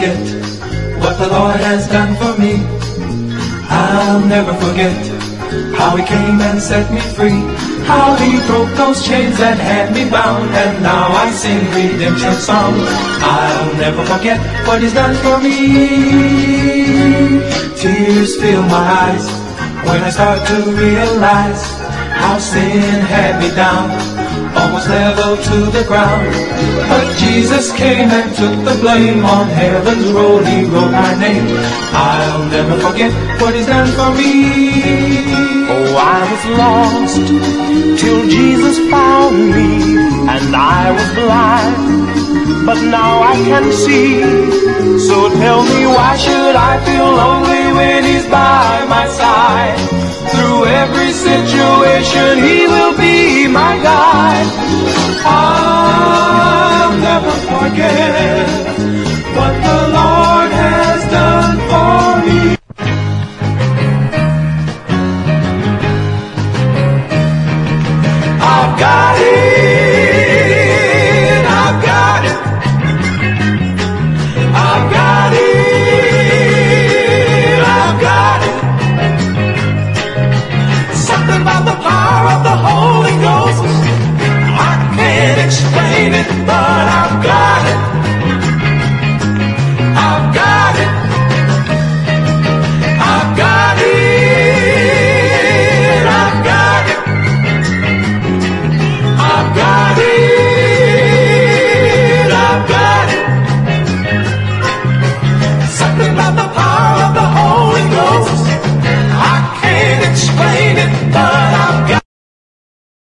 forget what the Lord has done for me. I'll never forget how He came and set me free, how He broke those chains that had me bound, and now I sing redemption song. I'll never forget what He's done for me. Tears fill my eyes when I start to realize how sin had me down, almost level to the ground. But Jesus came and took the blame. On heaven's roll He wrote my name. I'll never forget what He's done for me. Oh, I was lost till Jesus found me, and I was blind, but now I can see. So tell me, why should I feel lonely when He's by my side? Through every situation He will be my guide.